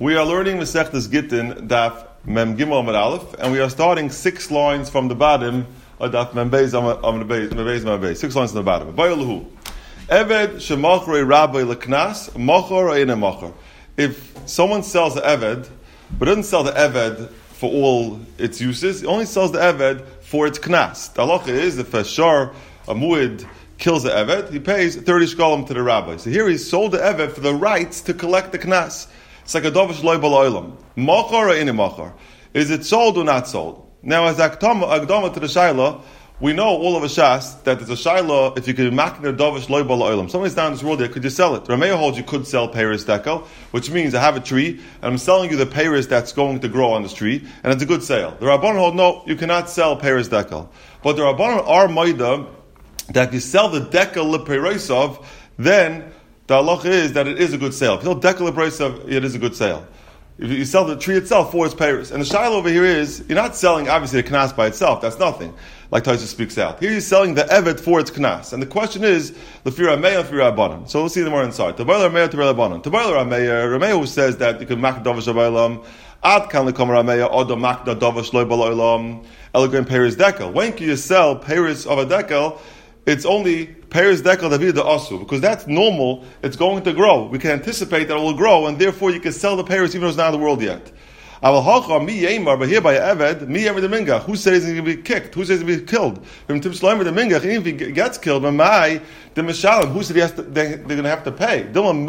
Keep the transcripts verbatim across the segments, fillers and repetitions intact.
We are learning Masechtas Gittin, Daf Mem Gimel Amud Aleph, and we are starting six lines from the bottom of Daf Mem Beis Amud Beis. Six lines from the bottom. Bayalahu. Eved shemachre rabbi leknas machor or ina machor. If someone sells the eved, but doesn't sell the eved for all its uses, it only sells the eved for its knas. The halacha is if a shar, a muid, kills the eved, he pays thirty shkalim to the rabbi. So here he sold the eved for the rights to collect the knas. It's like a dovish loy b'lo'olam. Machar or ina machar? Is it sold or not sold? Now, as akdama to the shaila, we know all of a shas that there's a shaila if you could makna a dovish loy b'lo'olam. Somebody's down in this world there, could you sell it? Rameya holds you could sell peiris dekel, which means I have a tree and I'm selling you the peiris that's going to grow on this tree, and it's a good sale. The Rabbanan hold no, you cannot sell peiris dekel. But the Rabbanan are maida that if you sell the dekel lepeirisov, then the halacha is that it is a good sale. If you sell dekel lepeirisov, it is a good sale. If you sell the tree itself for its peiris. And the shaila over here is, you're not selling obviously the knas by itself, that's nothing, like Taisa speaks out. Here you're selling the evet for its knas. And the question is, lefir ameya, lefir rabbanan. So we'll see them more inside. Tabayla ameya, tabayla rabbanan. Tabayla ameya, Rameya who says that you can mak dovash abaylam, ad kan lekom rameya, odo mak da dovash loy baloilam, elegant peiris dekel. When can you sell peiris of a dekel? It's only peiris dekel david de asu, because that's normal. It's going to grow. We can anticipate that it will grow, and therefore you can sell the peiris even though it's not in the world yet. But here by Eved, mi ever the mingach. Who says he's going to be kicked? Who says he's going to be killed? Even if he gets killed, my the mishalim. Who said he has to? They, they're going to have to pay.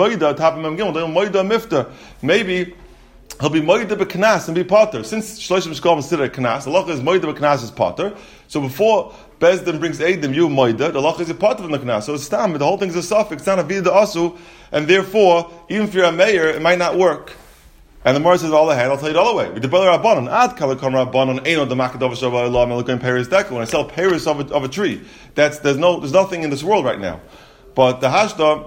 Maybe he'll be moida b'knas and be potter. Since shloshim shkol consider knas, the law is moida b'knas is potter. So before Bezdin brings Eidim, you moida, the law is a potter from the knas. So it's tam. The whole thing is a suffix. It's not a vida asu, and therefore, even if you're a mayor, it might not work. And the Gemara says, all the hand, I'll tell you the other way. With the brother Rabbanon, ad kalakam Rabbanon, eno the makadov shavah elah melukim peiris dekel. When I sell peiris of a, of a tree, that's there's no there's nothing in this world right now. But the hashda,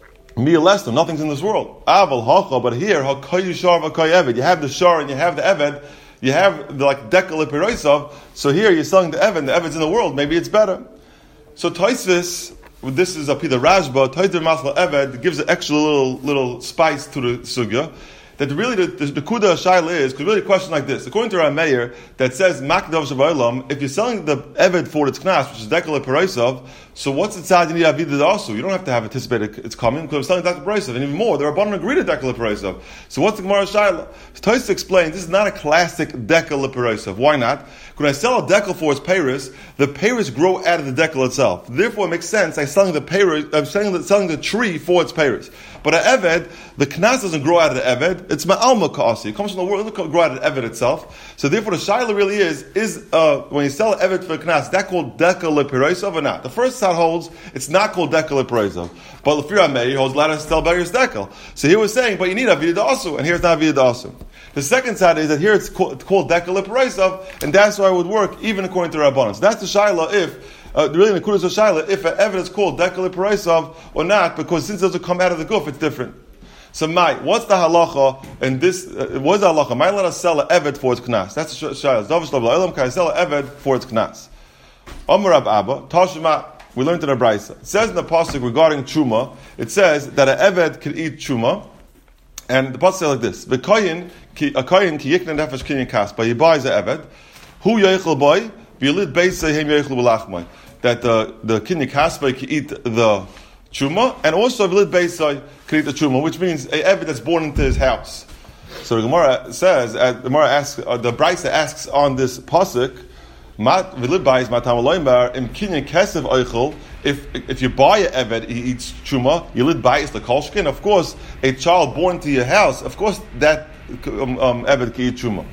mi lestam, nothing's in this world. Aval hacha, but here hakoyu shar v'koy eved. You have the shar and you have the eved. You have the like dekel lepeirisov. So here you're selling the eved. The eved's in the world. Maybe it's better. So Taisvis, this is a pida Rashba. Taisvis masla eved gives an extra little little spice to the sugya. That really the, the, the kuda shaila is, because really a question like this. According to Rameir, that says, Makdav Shabba'ilam, if you're selling the Eved for its knas, which is Dekala Paraisov, so what's the tzad you need Avidah also? You don't have to have anticipated it's coming, because I'm selling Dekala Paraisov. And even more, the Rabbanan agree to Dekala Paraisov. So what's the Gemara shaila? So Tosfos explains, this is not a classic Dekala Paraisov. Why not? When I sell a dekel for its peiris, the peiris grow out of the dekel itself. Therefore, it makes sense. I'm selling the peiris, I'm selling the, selling the tree for its peiris. But an eved, the knas doesn't grow out of the eved. It's ma'alma kasi. It comes from the world. It doesn't grow out of the eved itself. So therefore, the shaila really is: is uh, when you sell an eved for a knas, is that called dekel lepereisov or not? The first side holds it's not called dekel lepereisov, but lefir amei holds let us sell beis dekel. So he was saying, but you need avidah asu, and here's not avidah asu. The second side is that here it's called, called dekel lepereisov, and that's why it would work even according to Rabbanan. So that's the shaila if. Uh, really, the kudas of shaila, if an evidence called dekel lepeirisov or not, because since it doesn't come out of the guf, it's different. So, my, what's the halacha? And this, uh, what's the halacha? Might let us sell an eved for its knas? That's the shaila. Davish lo b'la'olam, can I sell an eved for its knas? Amar Rab Abba, Tashma. We learned in the Brisa. It says in the pasuk regarding truma. It says that an eved can eat truma, and the pasuk says like this: "V'koyin ki a koyin ki yikna nefesh kinyan kaspa." He buys an eved. Hu yoichel boy v'yilid beisa hem yoichel b'lachmai. That the the kinyan kaspa can eat the truma, and also v'yilid beisa can eat the truma, which means a eved that's born into his house. So the Gemara says, uh, the Gemara asks, uh, the Brisa asks on this pasuk. Mat v'lid bayis matam aloyimbar im kinyan kesev oichel. If if you buy an eved, he eats truma. You lid bayis the kolshkin. Of course, a child born to your house. Of course, that um, um, eved can eat truma.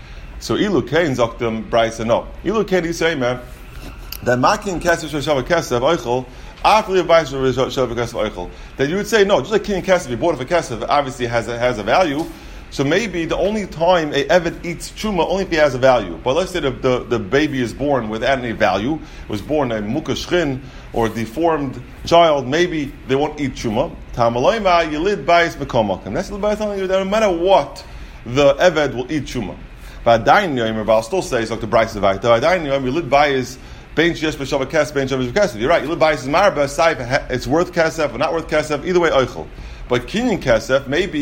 So ilu kain zaktem Brisa no. Ilu kain he say man that makin kesev shavav kesev oichel. After the bayis shavav kesev oichel, that you would say no. Just like kinyan kesev, you bought it for kesev. Obviously, has a, has a value. So maybe the only time a eved eats truma only if he has a value. But let's say the, the, the baby is born without any value, it was born a mukashchin or a deformed child, maybe they won't eat truma. Tamaloima yilid bayis mekomakim. That's the Bible telling you that no matter what, the eved will eat truma. But Adayin yomer, but I'll still say it's like the Brisa Vayta. Adayin yomer yilid bayis bein sheyesh b'shavah kesef, bein sheyesh b'kesef. You're right. Yilid bayis is marba saif. It's worth kesef or not worth kesef. Either way, oichel. But kinyan kesef maybe.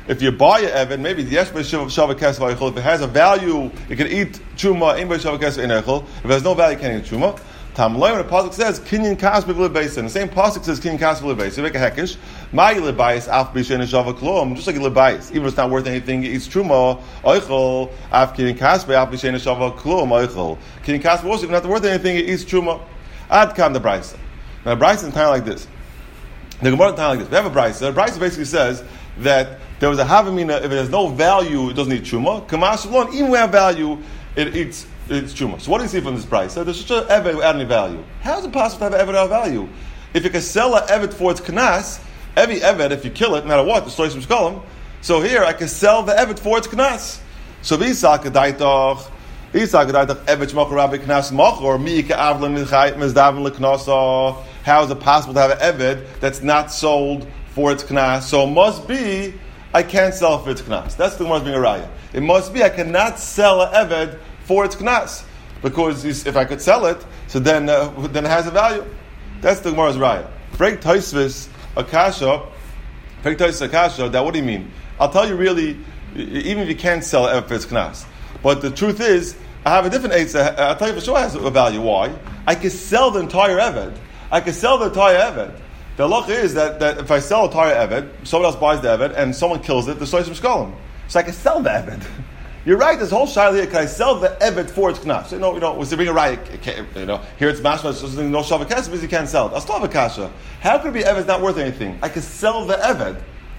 if you buy an Eved, maybe the Yesh Shava Kesef Eichel, if it has a value, it can eat Truma, Ein Shava Kesef Eichel. If it has no value, it can't eat Truma. Tam Loy, when the Pasuk says, Kinyan Kas B'V'le Beisin, the same Pasuk says, Kinyan Kas B'V'le Beisin, you make a Hekesh, Ma'i Lebayis, Af B'Shen Shava Klum, just like a Lebayis, even if it's not worth anything, it eats Truma, Eichel, Af Kinyan Kas B'Af B'Shen Shava Klum, Eichel. Kinyan Kas B'V'le, if it's not worth anything, it eats Truma. Ad Kam the Brisa. Now, the Brisa is entirely like this. The Gemara is entirely like this. We have a Brisa. The Brisa basically says that there was a Havamina, if it has no value, it doesn't eat Truma. Kamash Shalom, even when it has value, it eats it's Truma. So what do you see from this price? So there's such an Evet without any value. How is it possible to have an Evet without value? If you can sell an Evet for its Knas, every Evet, if you kill it, no matter what, destroys from Shkolim. So here, I can sell the Evet for its Knas. So V'Yisak Adaitoch, V'Yisak Adaitoch, Evet Shmach Rabbi Knas Mach, or Mi Ka'avlan Mizdavin L'Knasa. How is it possible to have an Evet that's not sold for its Knas? So it must be, I can't sell it for its Knas. That's the Gemara's being a raya. It must be, I cannot sell an Evet for its Knas. Because if I could sell it, so then uh, then it has a value. That's the Gemara's raya. Frek Tosfos Akasha, Frek Tosfos Akasha, that what do you mean? I'll tell you really, even if you can't sell it for its Knas. But the truth is, I have a different Eitzah. I'll tell you for sure it has a value. Why? I can sell the entire Evet. I can sell the entire Evet. The halacha is that, that if I sell a entire Evet, someone else buys the Evet, and someone kills it, there's some shkolim. So I can sell the Evet. You're right. This whole shaila here, can I sell the Evet for its knas? So, you know, you know, was there being a right? You know, here it's mashma. So no shava kesef because you can't sell it. I'll still have a kasha. How could it be Evet not worth anything? I can sell the Evet,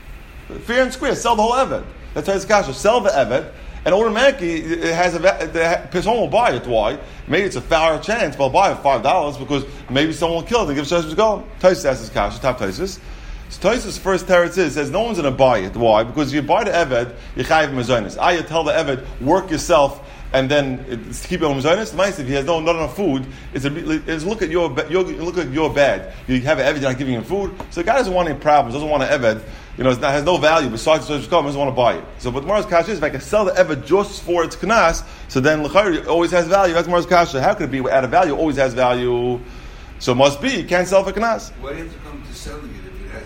fair and square. Sell the whole Evet. That's why it's kasha. Sell the Evet, and automatically it has a. The, someone will buy it. Why? Maybe it's a fair chance, but I'll buy it for five dollars because maybe someone will kill it and give sheshes going. Taisus asks his kasha. Top Taisus. So Taisus' first teretz is says no one's going to buy it. Why? Because if you buy the Eved, you chayiv mezonos. I you tell the Eved work yourself and then it's, keep it on mezonos. Nice if he has no not enough food. It's a it's look at your, your look at your bad. You have an Eved, you're not giving him food. So the guy doesn't want any problems. Doesn't want an Eved. You know, it has no value besides the Shkolim. Doesn't want to buy it. So, but Mara's kasha is if I can sell the Eved just for its knas, so then l'chayr always has value. That's Mara's kasha. How could it be at a value? Always has value. So it must be you can't sell for knas. Why do you have to come to selling it?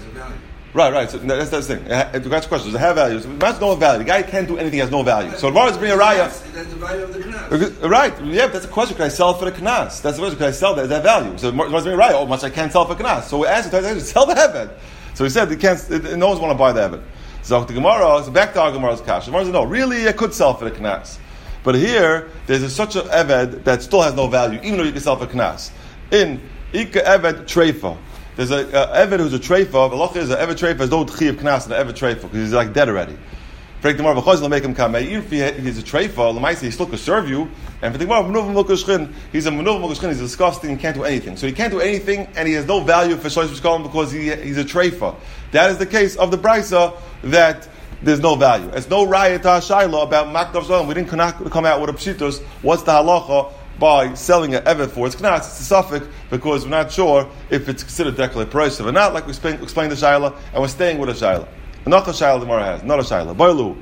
Right, right. So that's that's the thing. The guy's question: does it have value? So it has no value. The guy can't do anything; has no value. So the is bringing a raya. That's the value of the knas. Right. Yeah, that's a question. Can I sell it for the knas? That's the question. Can I sell that? Is that value? So the is bringing a raya. Oh, much I can't sell for knas. So we asked him, sell the Eved. So he said, he can't. No one's want to buy the Eved. So the Gemara, so back to our Gemara's kasha. Gemara says, no, really, I could sell for the knas. But here, there's a, such an Eved that still has no value, even though you can sell for knas. In Ika Eved Treifa. There's a uh, Eved who's a treifa. The halacha is an Eved treifa is no chiyav knas and an Eved treifa because he's like dead already. For the Gemara, v'chazil make him come. Even if he, he's a treifa, l'maisa he still could serve you. And for the Gemara, menuv mukashchin, he's a menuv mukashchin. He's disgusting and can't do anything. So he can't do anything, and he has no value for shlosh v'shkolim because he he's a treifa. That is the case of the brisa that there's no value. It's no raya to shayla about makdav shalom. We didn't come out with a pshitos. What's the halacha by selling an Evet for its knas? It's a suffix because we're not sure if it's considered decorative price or not, like we explained, explained the Shaila, and we're staying with a Shaila. Another Shaila the Gemara has, not a Shaila. Bailu.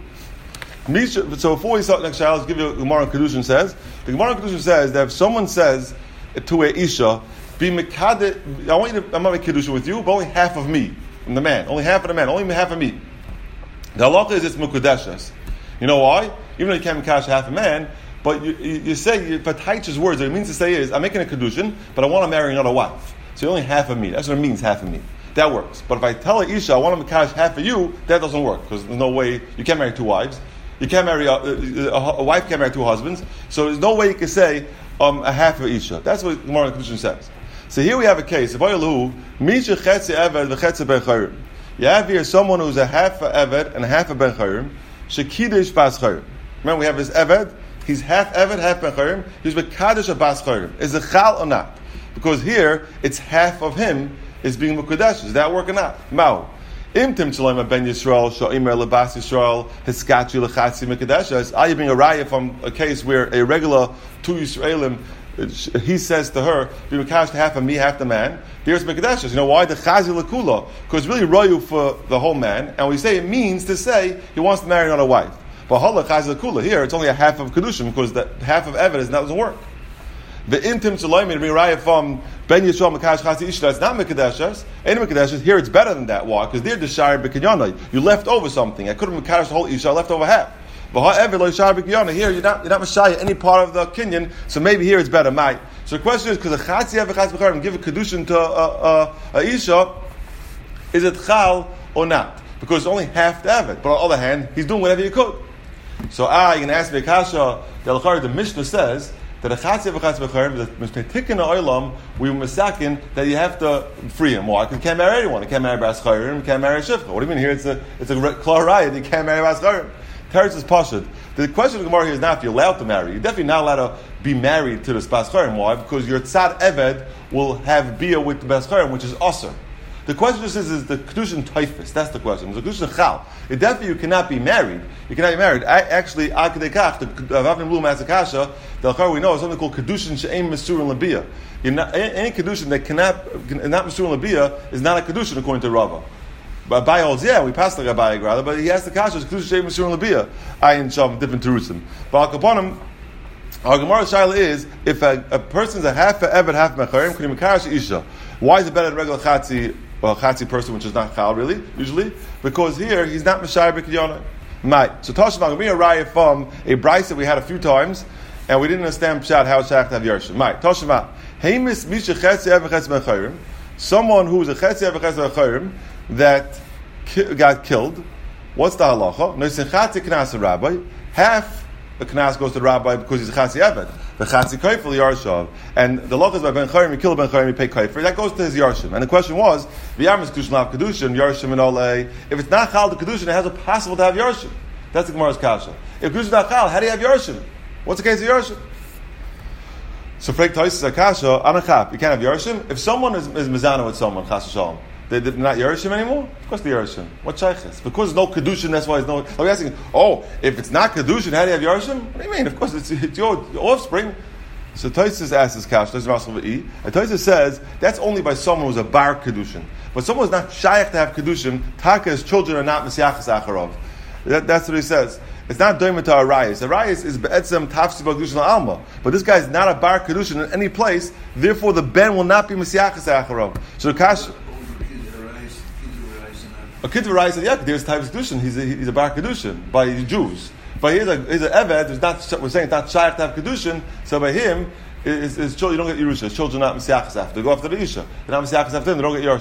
So before we start the next Shaila, let's give you a Gemara in Kedushin says. The Gemara in Kedushin says that if someone says to a Isha, be mekadeh, I want you to, I'm not making Kedushin with you, but only half of me, from the man, only half of the man, only half of me. The halacha is it's mukudeshes. You know why? Even though you can't cash half a man, but you, you, you say, but Taich's words, what it means to say is, I'm making a Kedushin, but I want to marry another wife. So you're only half of me. That's what it means, half of me. That works. But if I tell a Isha, I want to cash half of you, that doesn't work. Because there's no way, you can't marry two wives. You can't marry, a, a, a wife can't marry two husbands. So there's no way you can say um, a half of Isha. That's what Gemara Kedushin says. So here we have a case. You have here someone who's a half a Eved and a half a Ben Chayrim. Shekidish Bas Chayrim. Remember, we have this Eved. He's half Eved, half Ben Chayrim. He's with Kaddish or Bas Chayrim. Is it Chal or not? Because here, it's half of him is being Mukadesh. Is that work or not? Mao. Im Tim Shalom Ben Yisrael, Sha'imer Lebas Yisrael, Hiskachi Lechatzi Mekadeshes. Are you being a raya from a case where a regular two Yisraelim, he says to her, be Mekash half of me, half the man. Here's Mekadeshes. You know why? The Chazi Lekula. Because it's really Royu for the whole man. And we say it means to say he wants to marry another wife. But Hala Chazi Lekula, here it's only a half of Kedushin because the half of Eved is, that doesn't work. The intim shaloimin bring raya from ben Yisrael mekadosh chatzi isha. It's not mekadeshes. Ain't mekadeshes. Here it's better than that. Why? Because they're the shire b'kinyana. You left over something. I couldn't mekadosh the whole isha. I left over half. But however, lo shire b'kinyana. Here you're not you're not mashaya any part of the kinyan. So maybe here it's better. Mai. So the question is, because a chatzi ever chatzi b'charim give a kedushin to a, a, a isha, is it chal or not? Because it's only half the evet. But on the other hand, he's doing whatever he could. So ah, you can ask me kasha. The the Mishnah says that a chatzi ever chatzi b'charim is a mishpetikin oilam. We were misakin that you have to free him. Why? Because he can't marry anyone. He can't marry bas chayrim. He can't marry a shivcha. What do you mean here? It's a it's a klar raya. He can't marry bas chayrim. Teretz is pashut. The question of the Gemara here is not if you're allowed to marry. You're definitely not allowed to be married to the bas chayrim. Why? Because your tzad eved will have bia with the bas chayrim, which is aser. The question just is, is the kedushin typhus. That's the question. It's a kedushin chal. It definitely you cannot be married. You cannot be married. I, actually, akadekach, the Avavim Blum Asakasha, the Achar we know is something called kedushin she'em mesur and labia. Any kedushin that cannot not mesur and labia is not a kedushin according to Rava. But Abai holds, yeah, we passed like Abai rather, but he has the kasha, it's kedushin she'em mesur and labia. Ayin sham different terusim. But Akaponim, our Gemara Shaila is if a, a person's a half a evet, half mecharim, can he mekarash isha? Why is it better than regular chatzi? Well, chatzi person, which is not chal really, usually, because here he's not mashayir b'kidyana. Might. So Tashma give me a raya from a brayse that we had a few times, and we didn't understand pshat how it's shaykh to have yarshim. Might. Tashma. Heimis misha chetzi ever chetzi b'chayrim. Someone who is a chetzi ever chetzi b'chayrim that ki- got killed. What's the halacha? No, it's a chatzi knas a rabbi. Half the knas goes to the rabbi because he's a chatzi eved. The chatzi kayfel yarshav, and the law is by ben chayrim, you kill ben chayrim, you pay kayfer. That goes to his yarshim. And the question was, v'yamis kedushin lav kedushin yarshim and olei. If it's not chal the kedushin, it has a possible to have yarshim. That's the Gemara's kasha. If kedushin not chal, how do you have yarshim? What's the case of yarshim? So freik toises akasha anachap. You can't have yarshim if someone is, is mizana with someone chas shalom. They, they're not Yerushim anymore? Of course they're Yerushim. What shaykhs? Because there's no Kedushin, that's why there's no... Are we asking, oh, if it's not Kedushin, how do you have Yerushim? What do you mean? Of course, it's, it's your, your offspring. So Taisus asks this kash, and Taisus says, that's only by someone who's a bar Kedushin. But someone who's not shaykh to have Kedushin, Taka's children are not Mesiachas Acharov. That, that's what he says. It's not doimah to Arayis. Arayis is be'etzem tafsi b'kedushin alma. But this guy is not a bar Kedushin in any place, therefore the ben will not be Mesiachas Acharov. So the kash... A kid of said, yeah, there's types of kedushin. He's a, he's a bar kedushin by the Jews. But he's a he's an eved. Who's not we're saying it's not shaykh to have kedushin. So by him, his, his children you don't get yerusha. His children are not mesiachas after. They go after the isha. They're not mesiachas after them. They don't get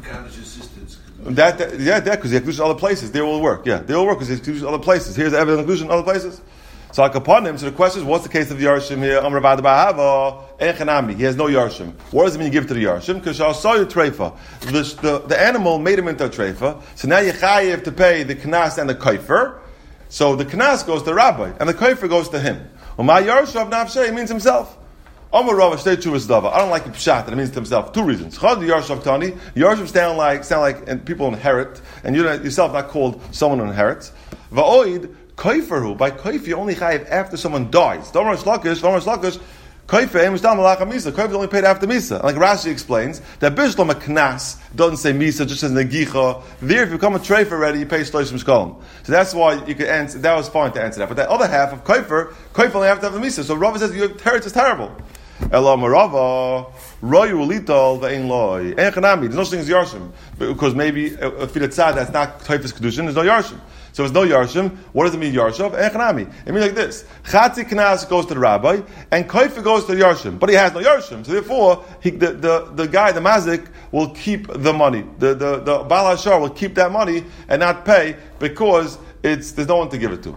yerusha. That, that yeah, that because they have kedushin other places. They will work. Yeah, they will work because they have kedushin other places. Here's the eved and kedushin other places. So like upon him. So the question is, what's the case of the yarshim here? Amar Bad Bahava Echanami. He has no yarshim. What does it mean you give it to the yarshim? Because I saw you treifa. The, the the animal made him into a treifa. So now you chayiv to pay the knas and the kaifer. So the knas goes to the rabbi and the kaifer goes to him. Well, my yarshav nafshay means himself. Amar Rava shtei tshuvas dava. I don't like the pshat that it means to himself. Two reasons. Chad the yarshav tani. Yarshav sound like sound like and people inherit, and you yourself not called someone who inherits. Va'oid. Kaiferhu, by Kaifer you only chayiv after someone dies. Domar Shlakish, Domar Shlakish, Kaifer, Emushdam Malacha Misa. Kaifer is only paid after Misa. Like Rashi explains, that Bishlam a Knas doesn't say Misa, just says Negicha. There, if you become a treif already, you pay Shloshim Shkolim. So that's why you could answer, that was fine to answer that. But that other half of Kaifer, Kaifer only after the Misa. So Rava says, your teretz is terrible. Elam Rava, Royu Ulitol, Ve'in Loi. Enchanami, there's no such thing as Yarshim. Because maybe a Fidatzad that's not Kaifas Kedushin, there's no Yarshim. So there's no Yarshim. What does it mean, Yarshav? Echanami. It means like this. Chatzi Knas goes to the rabbi, and Kaifer goes to the Yarshim. But he has no Yarshim. So therefore, he, the, the, the guy, the Mazik, will keep the money. The, the, the Baal HaShar will keep that money and not pay because it's, there's no one to give it to.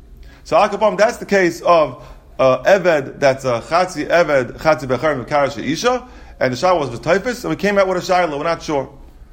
So Akabam, that's the case of uh, Eved, that's a Chatzi Eved, Chatzi Becharim, Karash Isha, and the Shah was with Typhus, and we came out with a Shaila, we're not sure.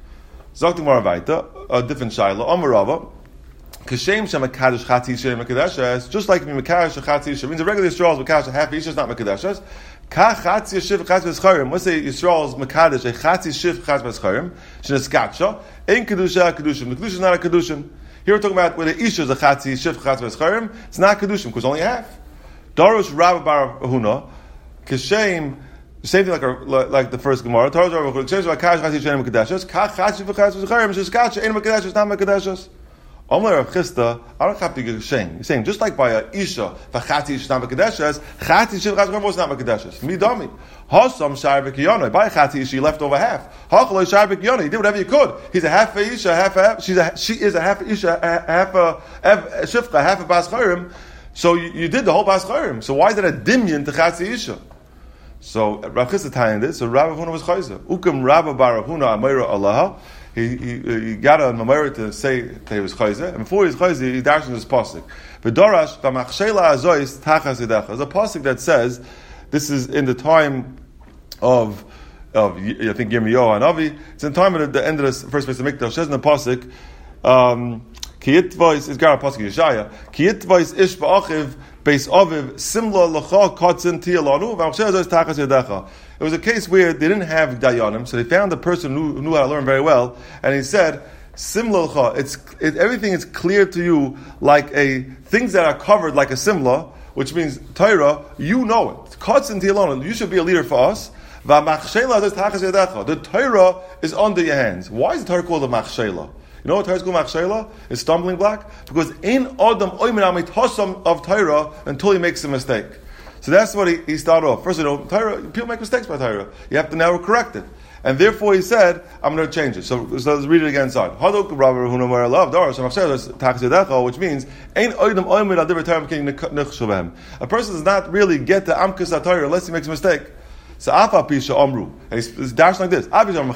Zoktim Maravaita, a different Shaila, Omarava, Kashem Shem Mekadosh Chatzi Isha Mekadeshes, just like Mekadosh Chatzi Isha, means a regular Yisrael is Mekadosh, half Isha is not Mekadeshes. Ka Chatzi Shiv Chatzi Bescharim, let's say Yisrael is Mekadosh, a Chatzi Shiv Chatzi Bescharim, Sheneskatsha, Ein Kedusha Kedushim. The Kedusha is not a Kedushim. Here we're talking about where the Isha is a Chatzi Shiv Chatzi Bescharim, it's not Kedushim, because only half. Darush Rabba Bar Huna, Kashem, the same thing like, our, like, like the first Gemara. Darush Rabba Huna, Kashem Mekadosh Chatzi Isha Mekadeshes, Ka Chatzi Shiv Chatzi Bescharim, Sheneskatsha, Ein Mekadeshes, not Mekadeshes. Omler Rav Chisda, I don't have to get shame. He's saying, just like by a Isha, V'chati Isha not Mekadeshes, Chati Shiv Chaz was not Mekadeshes. Midami. Hasam Shai B'Kiyonah. By Chati Isha, he left over half. Hachaloi Shai B'Kiyonah. He did whatever he could. He's a half a Isha, half a, she's a, she is a half a Isha, half a, half a Shifcha, half a Bas Chayrim. So you, you did the whole Bas Chayrim. So why is it a Dimyan to Chati Isha? So Rav Chisda tying this, so Rabbi Huna was Chayzer. Ukum Rabbi Bar Huna Amayra Allah. He, he, he got a Mamayra to say that he was Chayzer, and before he was Chayzer, he dashed in his pasuk. V'dorash v'machshela azois tachas yidecha. There's a pasuk that says, this is in the time of, of I think Yirmiyahu and Avi. It's in the time of the, the end of the first place of Mikdash. It says in the pasuk, um, ki yitvois is gar a pasuk Yeshaya. Ki yitvois ish ba'achiv beis aviv simla lecha katzin tiyalanu v'machshela azois tachas yidecha. It was a case where they didn't have dayanim, so they found a person who knew how to learn very well, and he said, "Simla, it's it, everything is clear to you like a things that are covered like a simla, which means Torah. You know it. Katz and Tilon, you should be a leader for us. The Torah is under your hands. Why is the Torah called a machshela? You know what Torah is called machshela? It's stumbling block because in Adam oimin amit of Torah until he makes a mistake." So that's what he, he started off. First, you know, Torah, people make mistakes by Torah. You have to now correct it. And therefore he said, I'm going to change it. So, so let's read it again inside. Which means, a person does not really get to Amkus HaTorah unless he makes a mistake. So Afa Pisha Omru. And he's, he's dashed like this. But if you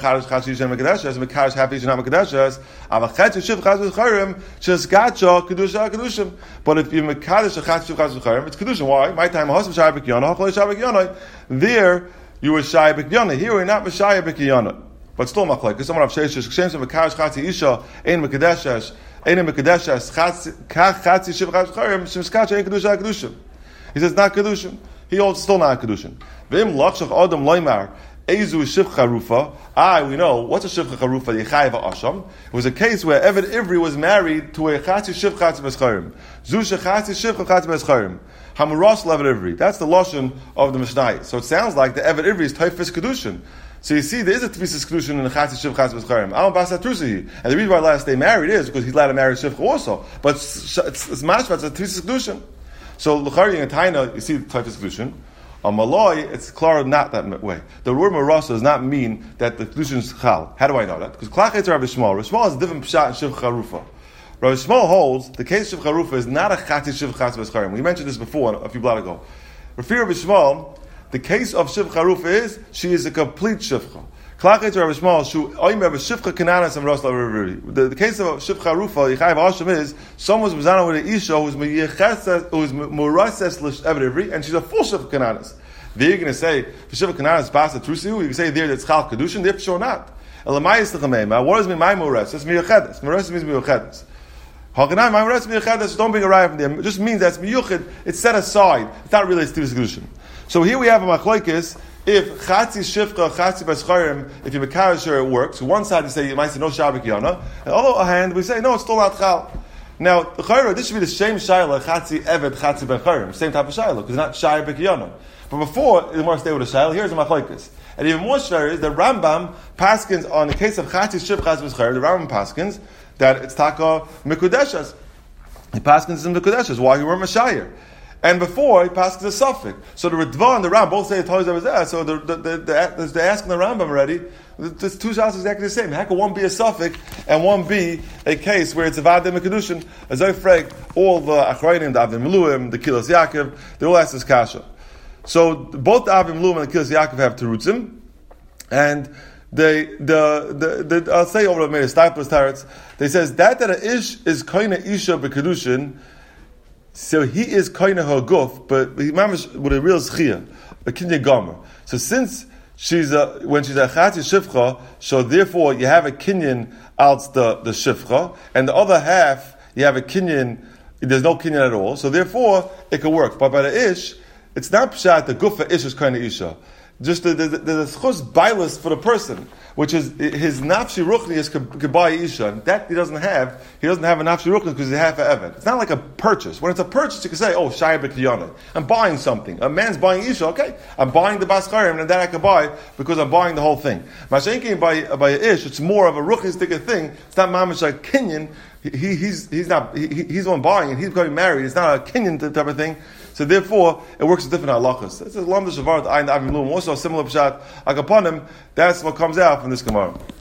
Mekadesh it's Kedushin. Why? My time Hasam Shai B'Kiyonah, Hachalei Shai B'Kiyonah. There you were Shai B'Kiyonah. Here we're not Shai B'Kiyonah. But still Machlek. Because someone of Sheish Shem Shem Mekadesh Chatzi Isha Ein Mekadesh Ein Mekadesh Chatzi Shiv Chaz B'Charim Shem Skach Ein Kedusha Kedushin. He says not Kedushin. He holds still not Kedushin. V'im Lachshach Adam Loimar Ezu Shivcha Rufa. Ah, we know what's a Shivcha Rufa. Yechayva Asham. It was a case where Eved Ivri was married to a Chatzi Shiv Chatzi B'Charim. Zusha Chatzi Shivcha Chatzi B'Charim. Hamuras Eved Ivri. That's the lashon of the Mishnah. So it sounds like the Eved Ivri is Taifis Kedushin. So you see, there is a Tfisis Kedushin in the Chatzi Shiv Chatzi B'Charim. Alam Basat Trusi. And the reason why last day married is because he's allowed to marry Shivcha also. But it's it's mashma. It's a Tfisis Kedushin. So l'chari in Taina, you see the Tfisis Kedushin. On Malay, it's clear not that way. The word Marasa does not mean that the Kedushin is Chal. How do I know that? Because Klachetz Rabbi Shmuel. Rabbi Shmuel is a different pshat in Shivcha Rufa. Rabbi Shmuel holds the case of Shivcha Rufa is not a Chatzi Shiv Chatzi B'Charim. We mentioned this before a few blocks ago. For Rabbi Shmuel, the case of Shivcha Rufa is she is a complete Shivcha. Klachetz Rabbi Shmuel shu oim Rabbi Shivcha Kananas and Ros Lavrivri. The case of Shivcha Rufa Yichayv Hashem is someone's mizana with an isha who's meyeches who's murases l'evri and she's a full Shivcha Kananas. There you're going to say for Shivcha Kananas basa trusiu. You can say there that's Chal Kedushin. There for sure not. Elamayis l'chameima. What does mean my murases? It's miyochedes. Murases means miyochedes. Haganai my murases miyochedes. Don't bring a raya from there. It just means that's miyuched. It's set aside. It's not really a Tfisis Kedushin. So here we have a machlokes. If Chatzi Shivcha, Chatzi B'Charim, if you Mekadesh her, it works. So one side you say, you might say no Shai B'Kiyonah. And on the other hand, we say, no, it's still not Chal. Now, the Chayra, this should be the same Shaila, Chatzi Eved, Chatzi B'Charim. Same type of Shaila, because it's not Shai B'Kiyonah. But before, you want to stay with a Shaila, here's the Machlokes. And even more Shaila is the Rambam Paskins, on the case of Chatzi Shivcha, Chatzi B'Charim, the Rambam Paskins, that it's Taka Mikudeshes. He Paskins in Mikudeshes. Why? He weren't Mashayir. And before, he passes a suffix. So the Ritva and the Rambam both say the Torah was there. So the, the, the, the, they're asking the Rambam already. The two shots are exactly the same. How can one be a suffix and one be a case where it's a Vadim and Kedushin? As I frag, all the Achrayim, the Avim Meluim, the Kilos Yaakov, they all ask this kasha. So both the Avim Meluim and the Kilos Yaakov have Terutzim. And they, the, the, the, I'll say over the Meir Stipler's Tarets, they says that that a ish is Koine Isha B'Kedushin. So he is kind of her guf, but he mamish with a real schia, a kinyan gomer. So since she's a, when she's a chatzi shivcha, so therefore you have a kinyan out the, the shivcha, and the other half you have a kinyan, there's no kinyan at all, so therefore it could work. But by the ish, it's not pshat, the gufa ish is kind of isha. Just the, the, the, the chus bailus for the person, which is his nafshi ruchni is kabai isha, and that he doesn't have. He doesn't have a nafshi ruchni because he's half a evan. It's not like a purchase. When it's a purchase, you can say, "Oh, shaya b'kiyana." I'm buying something. A man's buying isha. Okay, I'm buying the baskarim, and then I can buy because I'm buying the whole thing. Mashenkin by by ish, it's more of a ruchnistic thing. It's not mamish like kinyan. he, he's he's not he, he's the one buying and he's becoming married. It's not a Kenyan type of thing. So therefore, it works with different halachas. It's a lam the shavar. I Avim Lum also a similar pshat. Like upon him, that's what comes out from this Gemara.